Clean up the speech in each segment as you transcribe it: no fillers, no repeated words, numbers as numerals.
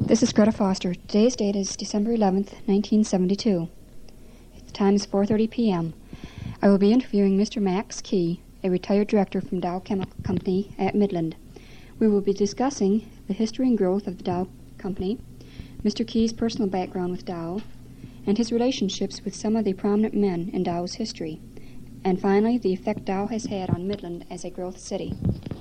This is Greta Foster. Today's date is December 11th, 1972. The time is 4:30 p.m. I will be interviewing Mr. Max Key, a retired director from Dow Chemical Company at Midland. We will be discussing the history and growth of the Dow Company, Mr. Key's personal background with Dow, and his relationships with some of the prominent men in Dow's history, and finally, the effect Dow has had on Midland as a growth city.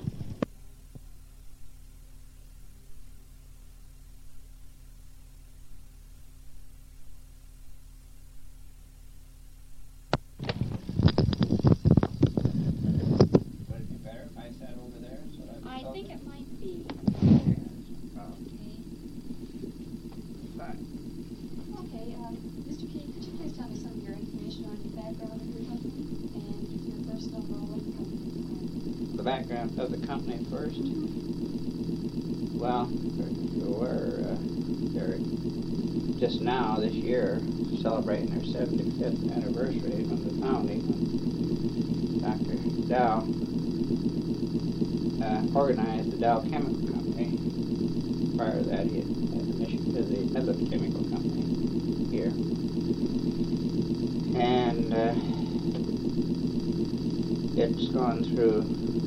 Background of the company first. Well, we're just now this year celebrating our 75th anniversary from the founding when Dr. Dow organized the Dow Chemical Company. Prior to that, he had the mission to the Midland Chemical Company here, and it's gone through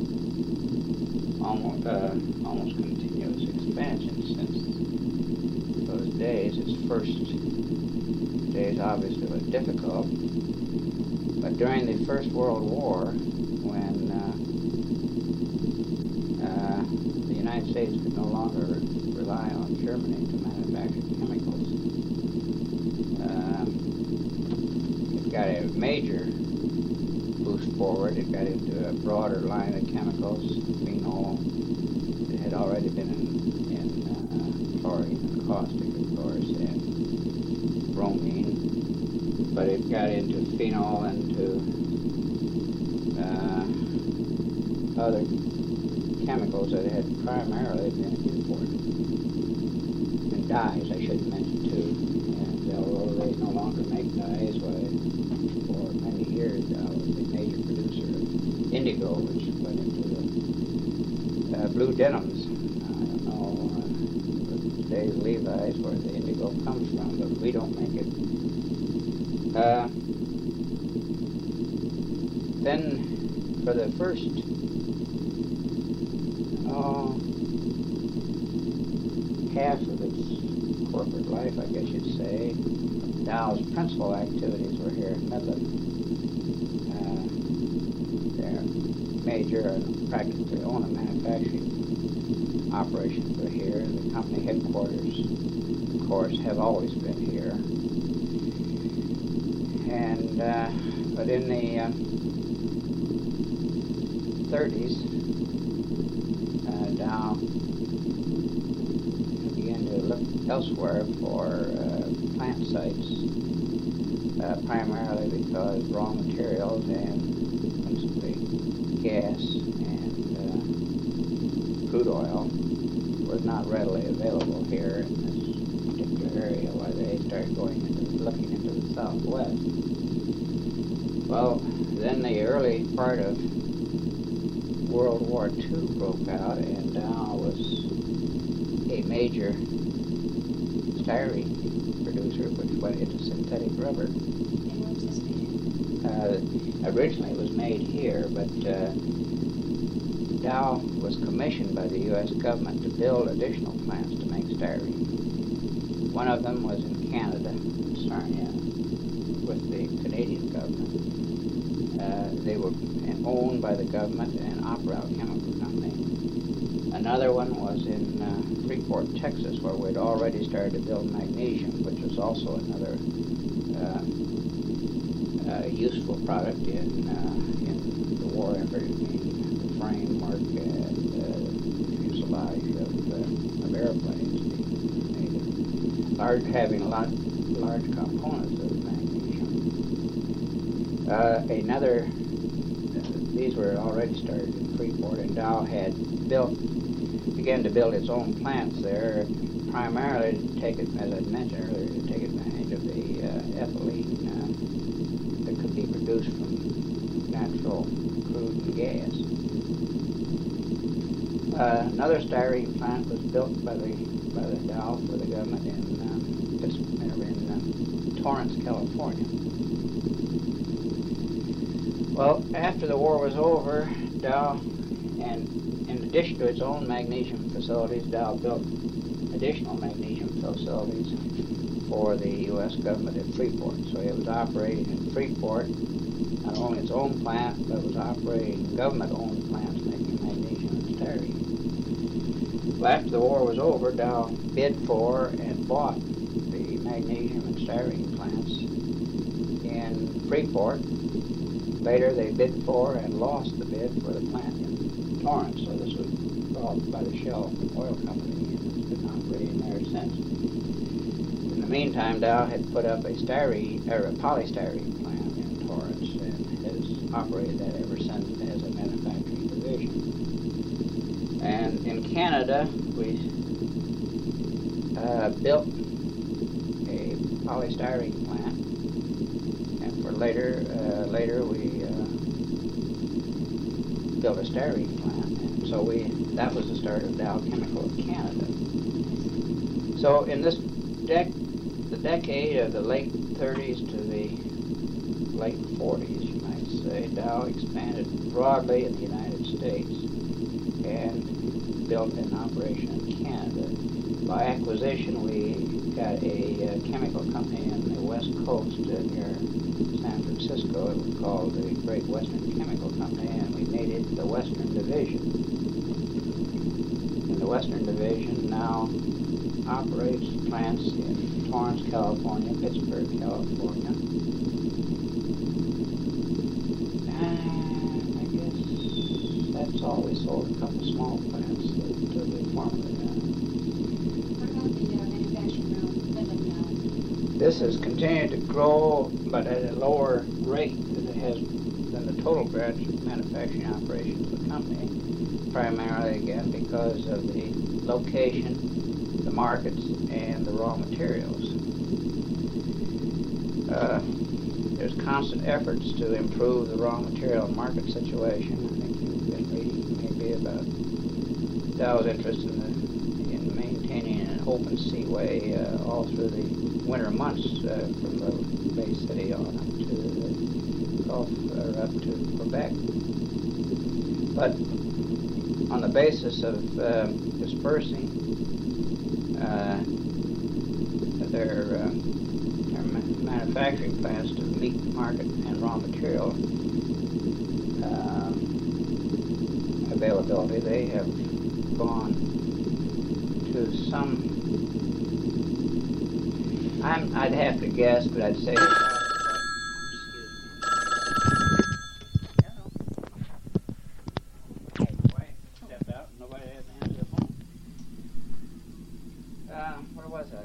almost continuous expansion since those days. Its first days obviously were difficult, but during the First World War, when the United States could no longer rely on Germany to manufacture chemicals, it got a major boost forward. It got into a broader line of chemicals. Phenol, it had already been in chlorine and caustic, of course, and bromine, but it got into phenol and to other chemicals that had primarily been imported. And dyes, I should mention, too. And although they no longer make dyes, for many years Dow was a major producer of indigo, which went into the blue denims. I don't know today's Levi's where the indigo comes from, but we don't make it. Then for the first half of its corporate life, I guess you'd say, Dow's principal activities were here in Midland. Their major and practically only manufacturing operations were here. The company headquarters, of course, have always been here. And but in the 30s, Dow began to look elsewhere for plant sites, primarily because raw materials and principally gas and crude oil was not readily available here in this particular area, why they started looking into the Southwest. Well, then the early part of World War II broke out, and Dow was a major styrene producer, which went into synthetic rubber. Originally it was made here, but Dow was commissioned by the U.S. government to build additional plants to make styrene. One of them was in Canada, in Sarnia, with the Canadian government. They were owned by the government and Opera Chemical Company. Another one was in Freeport, Texas, where we'd already started to build magnesium, which was also another useful product in the war effort, the framework and fuselage of airplanes being made, having large components of magnesium. These were already started in Freeport, and Dow had began to build its own plants there, primarily to take it, as I mentioned earlier, to take advantage of the ethylene that could be produced from natural crude and gas. Another styrene plant was built by the Dow for the government in Torrance, California. Well, after the war was over, Dow, and in addition to its own magnesium facilities, Dow built additional magnesium facilities for the U.S. government at Freeport. So it was operating in Freeport, not only its own plant, but it was operating government-owned plants making magnesium and styrene. Well, after the war was over, Dow bid for and bought the magnesium and styrene plants in Freeport. Later, they bid for and lost the bid for the plant in Torrance. So this was bought by the Shell Oil Company, and it's been operating there since. In the meantime, Dow had put up a polystyrene plant in Torrance and has operated that ever since as a manufacturing division. And in Canada, we built a polystyrene plant, and for later we built a styrene plant, and so that was the start of Dow Chemical of Canada. So in this the decade of the late 30s to the late 40s, you might say, Dow expanded broadly in the United States and built an operation in Canada. By acquisition, we got a chemical company in the West Coast near San Francisco. It was called the Great Western Chemical Company, and we made it the Western Division. And the Western Division now operates plants in Torrance, California, Pittsburgh, California. And I guess that's all. We sold a couple small plants that we formerly had. What about the manufacturing around Midland now? This has continued to grow, but at a lower rate than it has than the total manufacturing operations of the company, primarily again because of the location, the markets, and the raw materials. There's constant efforts to improve the raw material and market situation. I think you've been reading maybe about Dow's interest in maintaining an open seaway all through the winter months from the Bay City on up to the Gulf, or up to Quebec. But on the basis of dispersing their manufacturing plants to meet market and raw material availability, they have gone to some, I'd have to guess, but I'd say where was I?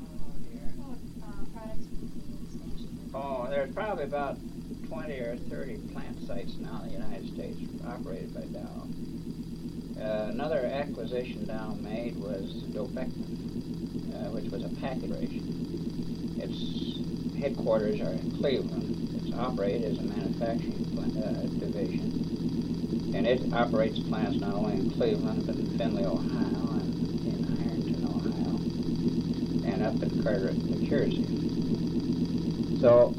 Oh, there's probably about 20 or 30 plant sites now in the United States operated by Dow. Another acquisition Dow made was Doe Beckman, which was a package operation. Its headquarters are in Cleveland. It's operated as a manufacturing division, and it operates plants not only in Cleveland but in Findlay, Ohio, and in Ironton, Ohio, and up in Carteret, New Jersey. So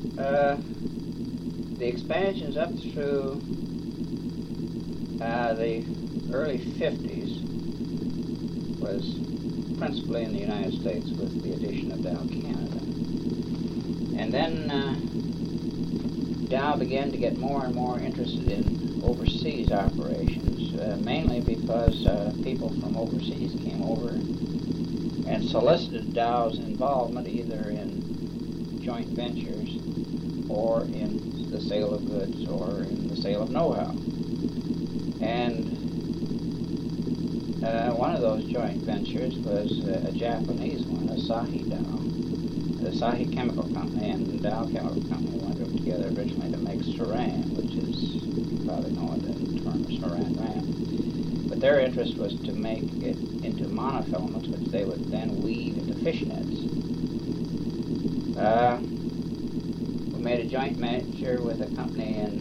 the expansions up through the early 50s was principally in the United States with the addition of Dow Canada. And then Dow began to get more and more interested in overseas operations, mainly because people from overseas came over and solicited Dow's involvement either in joint ventures or in the sale of goods or in the sale of know-how. And one of those joint ventures was a Japanese one, Asahi Dow. The Asahi Chemical Company and Dow Chemical Company went together originally to make saran, which is, you probably know it in terms of saran wrap. But their interest was to make it into monofilaments, which they would then weave into fishnets. We made a joint venture with a company in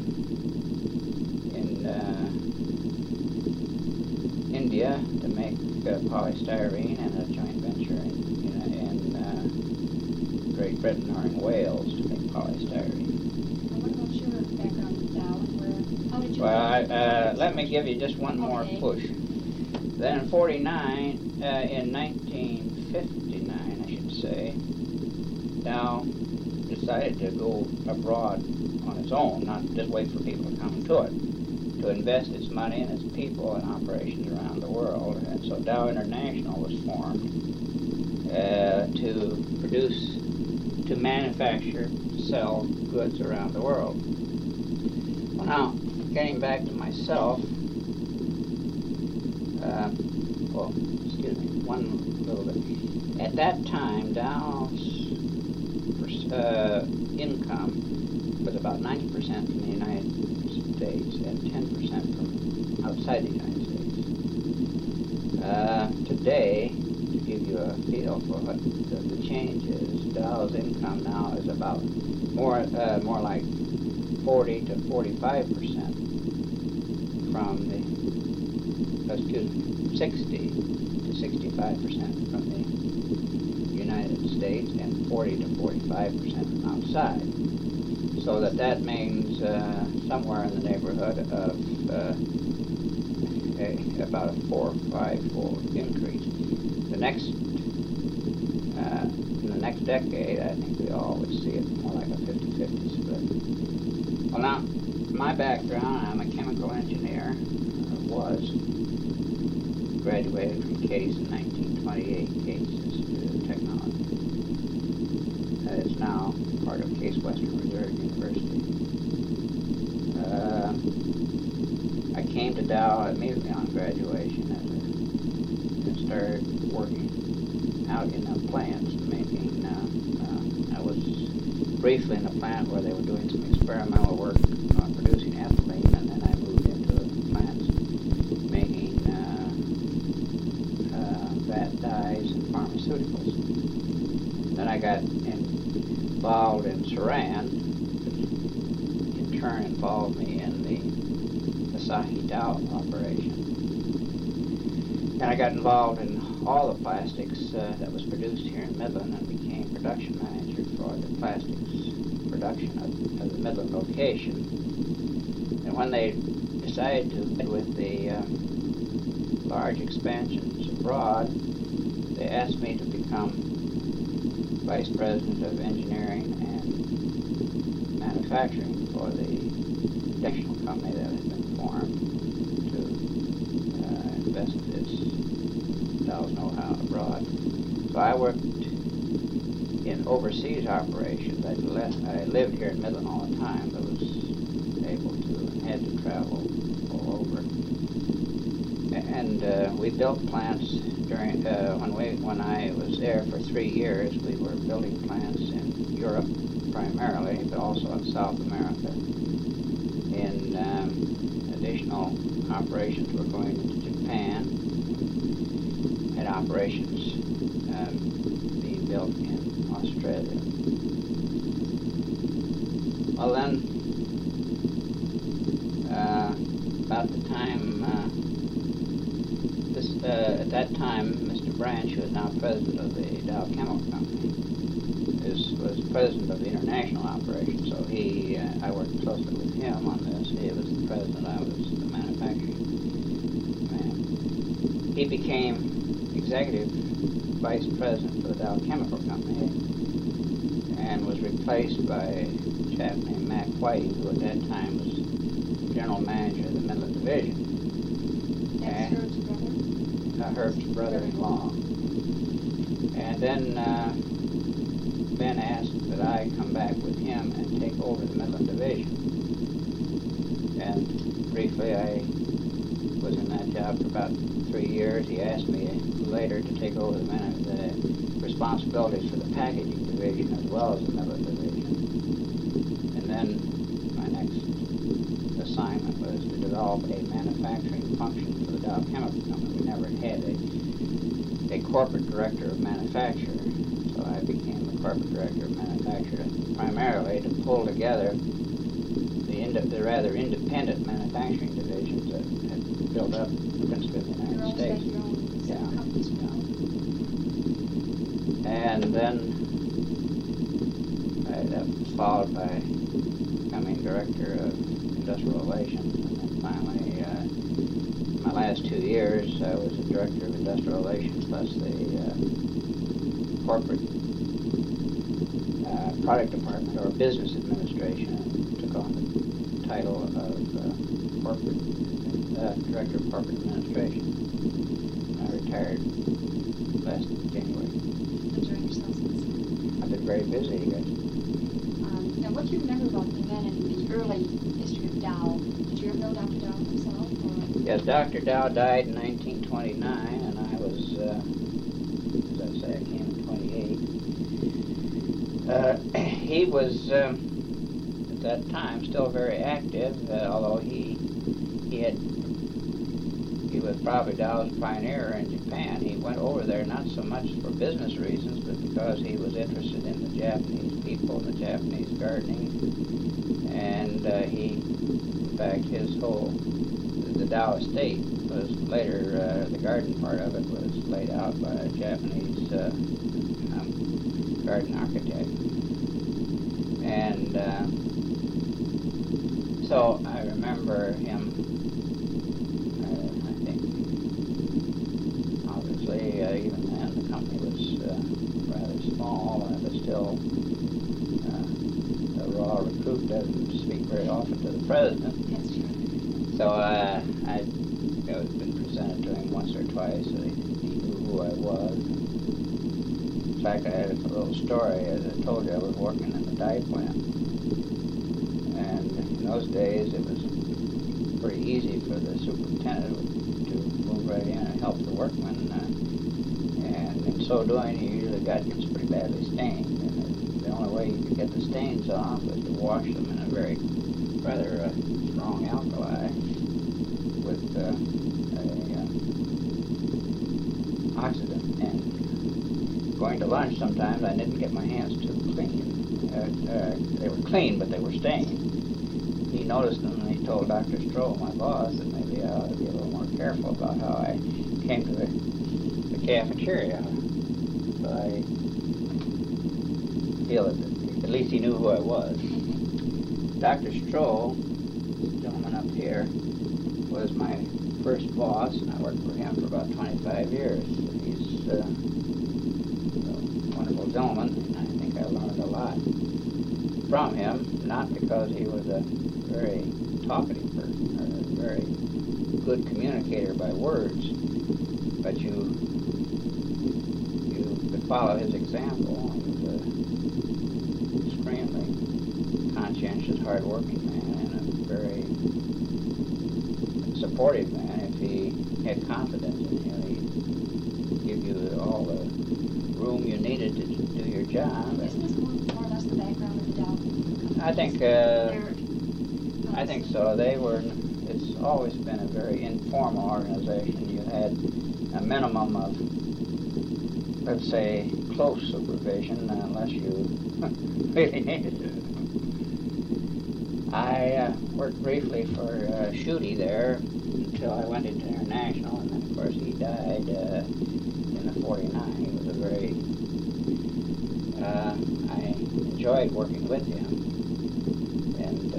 India to make polystyrene, and a joint venture in Britain or in Wales to make polystyrene. What about your background with Dow and how did you... Well, let me give you just one more push. Then in 1959, I should say, Dow decided to go abroad on its own, not just wait for people to come to it, to invest its money and its people in operations around the world. And so Dow International was formed to manufacture, sell goods around the world. Well, now, getting back to myself, one little bit. At that time, Dow's income was about 90% from the United States and 10% from outside the United States. Today, to give you a feel for what the change is, Dow's income now is about more like 40 to 45% from the 60 to 65% from the United States and 40 to 45% from outside. So that means somewhere in the neighborhood of about a 4 or 5-fold increase. In the next decade, I think we all would see it more like a 50-50 split. Well, now, my background, I'm a chemical engineer, graduated from Case in 1928, Case Institute of Technology. That is now part of Case Western Reserve University. I came to Dow immediately on graduation and started working out in the plants making, I was briefly in a plant where they were doing some experimental work on producing ethylene, and then I moved into plants making vat dyes and pharmaceuticals. Then I got involved in Saran, which in turn involved me in the Asahi Dow operation. And I got involved in all the plastics that was produced here in Midland and became production manager for the plastics production of the Midland location. And when they decided to, with the large expansions abroad, they asked me to become Vice President of Engineering and Manufacturing for the national company that had been formed to invest its Dow's know-how abroad. So I worked in overseas operations. I lived here in Midland all the time, but was able to and had to travel all over. And we built plants during when I was there for 3 years. We were building plants in Europe primarily, but also in South America. In additional operations, we're going into Japan, and operations being built in Australia. Well then, about the time, at that time, Mr. Branch, who is now president of the Dow Chemical Company, was president of the international operation, so I worked closely with him on this. He was the president, I was the manufacturing man. He became executive vice president for the Dow Chemical Company and was replaced by a chap named Mac Whiting, who at that time was general manager of the Midland Division. That's Herb's brother? Herb's brother-in-law. And then Ben asked that I come back with him and take over the Midland Division. And briefly, I was in that job for about 3 years. He asked me later to take over the responsibilities for the packaging division as well as the Midland Division. And then my next assignment was to develop a manufacturing function for the Dow Chemical Company. We never had a corporate director of manufacture, so I became the corporate director of manufacture primarily to pull together the rather independent manufacturing divisions that had built up principally in the United States. Yeah. And then followed by becoming director of industrial relations, and then finally, my last 2 years, I was the director of industrial relations plus the corporate product department or business administration, and took on the title of director of corporate administration. I retired last January. Enjoying yourself since? I've been very busy, you guys. Now, what do you remember about the men in the early history of Dow? Did you ever know Dr. Dow himself? Or? Yes, Dr. Dow died in 1929, and I was, as I say, I came in 28. He was, at that time, still very active, although he was probably Dow's pioneer in Japan. He went over there not so much for business reasons, but because he was interested in the Japanese people and the Japanese gardening. And in fact, the Dow estate was later, the garden part of it was laid out by a Japanese garden architect. And so I remember him. Even then, the company was rather small, and it was still a raw recruit doesn't speak very often to the president. That's true. So I'd been presented to him once or twice, and he knew who I was. In fact, I had a little story. As I told you, I was working in the dye plant, and in those days, it was pretty easy for the superintendent to move right in and help the workmen. And in so doing, he usually got pretty badly stained. And the only way you could get the stains off was to wash them in a very rather strong alkali with oxidant. And going to lunch, sometimes I didn't get my hands too clean. They were clean, but they were stained. He noticed them, and he told Dr. Stroh, my boss, that maybe I ought to be a little more careful about how I came to the cafeteria. So I feel that at least he knew who I was. Dr. Stroh, this gentleman up here, was my first boss, and I worked for him for about 25 years. He's a wonderful gentleman, and I think I learned a lot from him, not because he was a very talkative person or a very good communicator by words, but you could follow his example. He was an extremely conscientious, hard-working man and a very supportive man. If he had confidence in you, he'd give you all the room you needed to do your job. Isn't this more or less the background of the Dow? I think so. It's always been a very informal organization. You had a minimum of, let's say, close supervision, unless you really needed it. I worked briefly for Schutte there until I went into International, and then, of course, he died in the 49. He was a very... I enjoyed working with him, and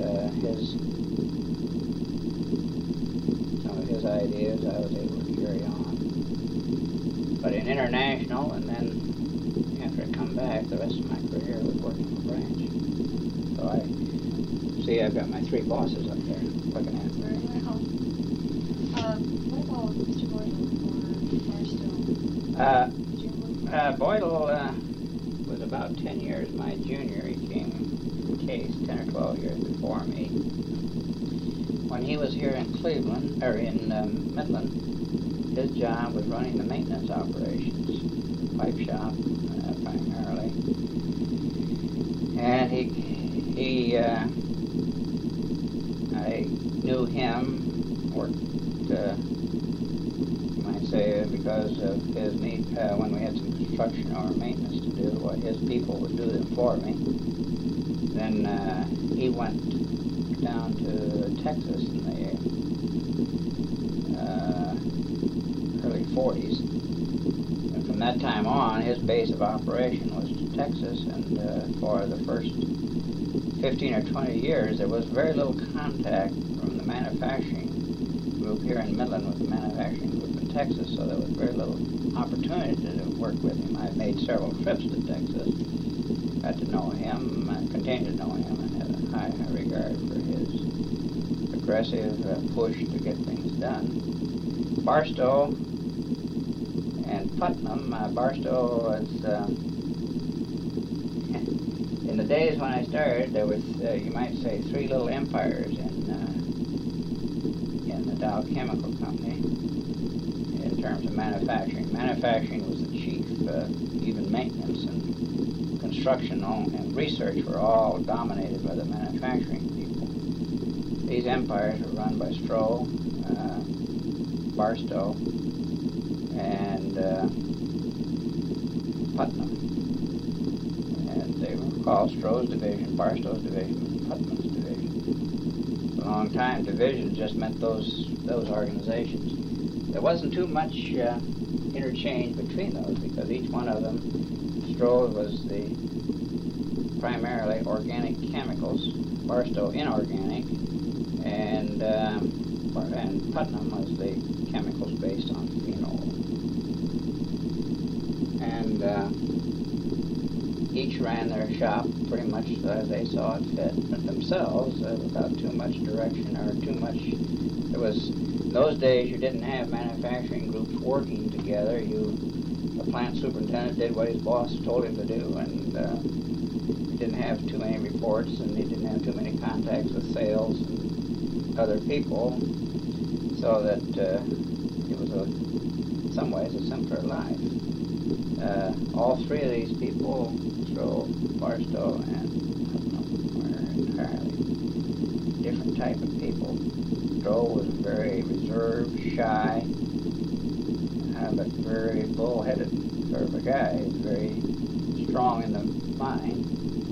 some of his ideas I was able to carry on. But in International, and then after I come back, the rest of my career was working for Branch. So I've got my three bosses up there looking at me. Very well. What about Mr. Boydell or Firestone? Boydell was about 10 years my junior. He came from Case 10 or 12 years before me. When he was here in Cleveland, or in Midland, his job was running the maintenance operations, pipe shop primarily. And I knew him, worked, you might say, because of his need, when we had some construction or maintenance to do, what his people would do them for me. Then he went down to Texas in the early 40s. And from from that time on, his base of operation was Texas, and for the first 15 or 20 years, there was very little contact from the manufacturing group here in Midland with the manufacturing group in Texas, so there was very little opportunity to work with him. I made several trips to Texas, got to know him, continued to know him, and had a high regard for his aggressive push to get things done. Barstow and Putnam. Barstow was, in the days when I started, there was, you might say, three little empires in the Dow Chemical Company in terms of manufacturing. Manufacturing was the chief, even maintenance and construction and research were all dominated by the manufacturing people. These empires were run by Stroh, Barstow, and Putnam. And they were called Stroh's division, Barstow's division, and Putnam's division. For a long time, divisions just meant those organizations. There wasn't too much interchange between those because each one of them, Stroh was the primarily organic chemicals, Barstow inorganic, and Putnam was the chemicals based on phenol. And each ran their shop pretty much as they saw it fit themselves, without too much direction or too much. There was, in those days, you didn't have manufacturing groups working together. The plant superintendent did what his boss told him to do, and he didn't have too many reports, and he didn't have too many contacts with sales and other people, so that it was, in some ways, a simpler life. All three of these people, Stroh, Barstow, and Putnam, were entirely different type of people. Stroh was very reserved, shy, but very bull-headed sort of a guy. He's very strong in the mind.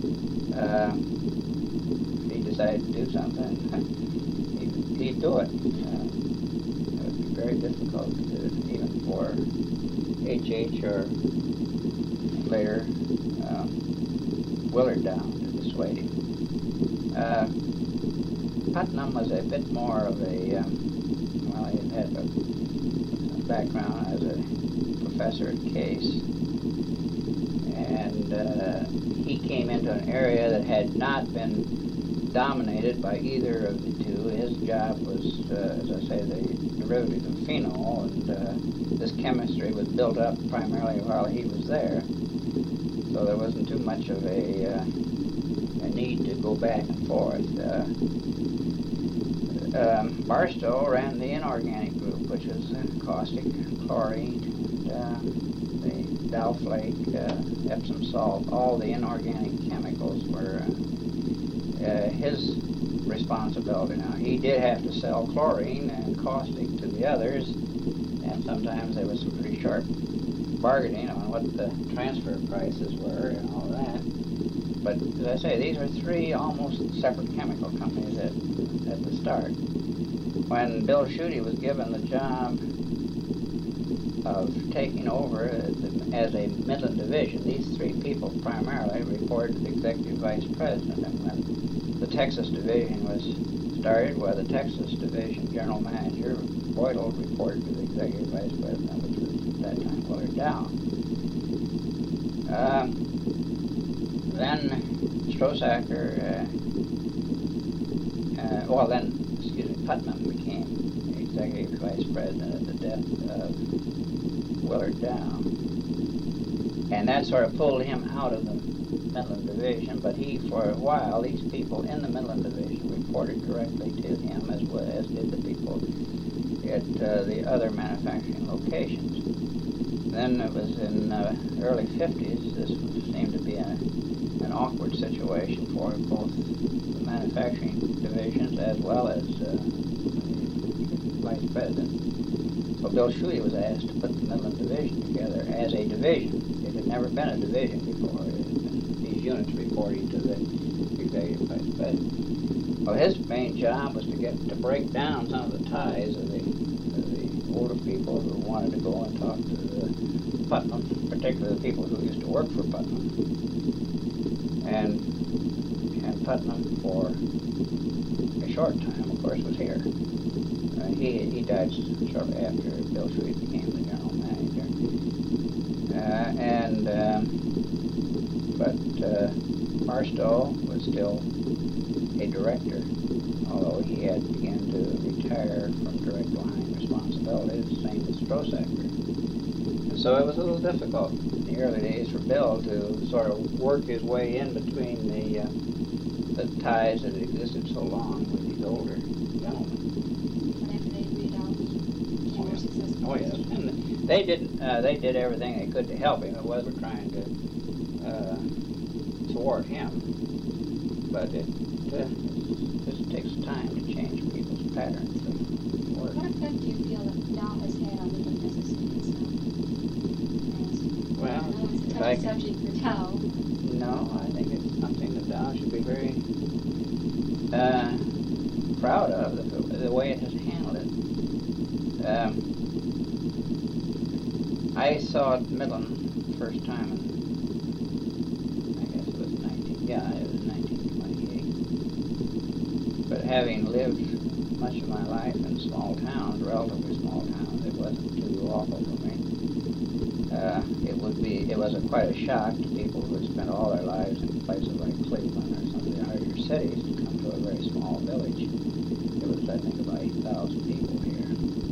If he decided to do something, he'd do it. It would be very difficult to do it, even for H.H. or later Willard Down to dissuade him. Putnam was a bit more of a, well, he had a background as a professor at Case, and he came into an area that had not been dominated by either of the two. His job was, as I say, the derivative of phenol, and this chemistry was built up primarily while he was there, so there wasn't too much of a need to go back and forth. Barstow ran the inorganic group, which was caustic, chlorine, and the Dow flake, Epsom salt. All the inorganic chemicals were his responsibility. Now, he did have to sell chlorine and caustic to the others, and sometimes there was some pretty sharp bargaining on what the transfer prices were and all that. But as I say, these were three almost separate chemical companies at the start. When Bill Schutte was given the job of taking over as a Midland division, these three people primarily reported to the executive vice president. And when the Texas division was started, the Texas division general manager, Boydell, reported to the executive vice president, which was at that time Willard Dow. Then Strosacker, Putnam became the executive vice president at the death of Willard Dow. And that sort of pulled him out of the Midland division, but for a while, these people in the Midland division reported directly to him, as well as did the people at the other manufacturing locations. Then it was in the early 50s, this seemed to be an awkward situation for both the manufacturing divisions as well as the vice president. So Bill Schutte was asked to put the Midland division together as a division. It had never been a division before. It had been these units reporting to the executive vice president. Well, his main job was to break down some of the ties of the older people who wanted to go and talk to the Putnam, particularly the people who used to work for Putnam. And Putnam, for a short time, of course, was here. He died shortly after Bill Sweet became the general manager. But Barstow was still a director, although he had begun to retire from direct line responsibilities, same as Strosacker. And so it was a little difficult in the early days for Bill to sort of work his way in between the ties that had existed so long with these older gentlemen. And after they read out, became more successful. Oh yes, and they did everything they could to help him. It wasn't trying to thwart him, but it just takes time to change people's patterns of work. What effect do you feel that Dow has had on Midland, Mississippi itself? Well, I know it's a touchy subject for Dow. No, I think it's something that Dow should be very proud of, the way it has handled it. I saw Midland first time in, I guess it was 1928. But having lived much of my life in small towns, relatively small towns, it wasn't too awful for me. It was quite a shock to people who had spent all their lives in places like Cleveland or some of the larger cities to come to a very small village. There was, I think, about 8,000 people here.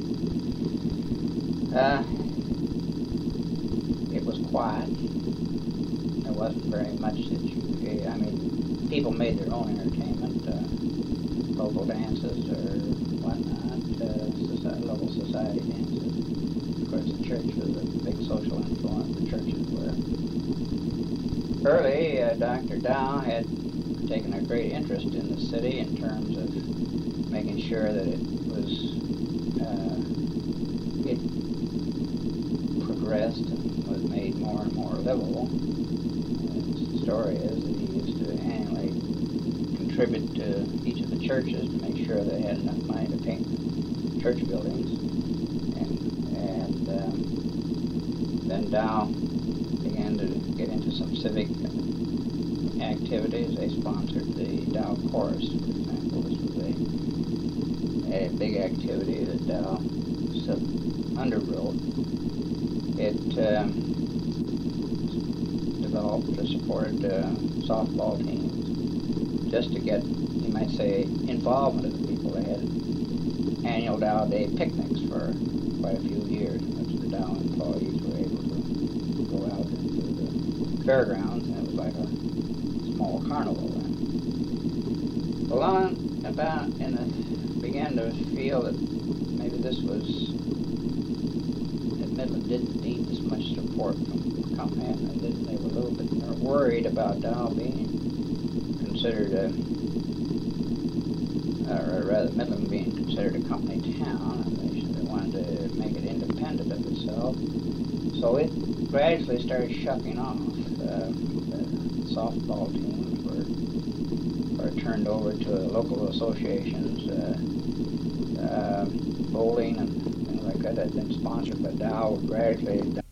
It was quiet. There wasn't very much that people made their own entertainment, local dances or whatnot, local society dances. Of course, the church was a big social influence. The churches were. Early, Dr. Dow had taken a great interest in the city in terms of making sure that it progressed and was made more and more livable. The story is that he used to annually contribute to each of the churches to make sure they had enough money to paint church buildings. And then Dow began to get into some civic activities. They sponsored the Dow Chorus, for example. This was a big activity that Dow underwrote. It developed or supported softball teams just to get, you might say, involvement of the people. They had annual Dow Day picnics for quite a few years, in which the Dow employees were able to go out into the fairgrounds, and it was like a small carnival then. Along about, began to feel that maybe this was, that Midland didn't need as much support from the company, and they were a little bit more worried about Dow being considered or rather Midland being considered a company town, and they wanted to make it independent of itself. So it gradually started shucking off. The softball teams were turned over to local associations. Bowling and things like that had been sponsored by Dow. Gradually,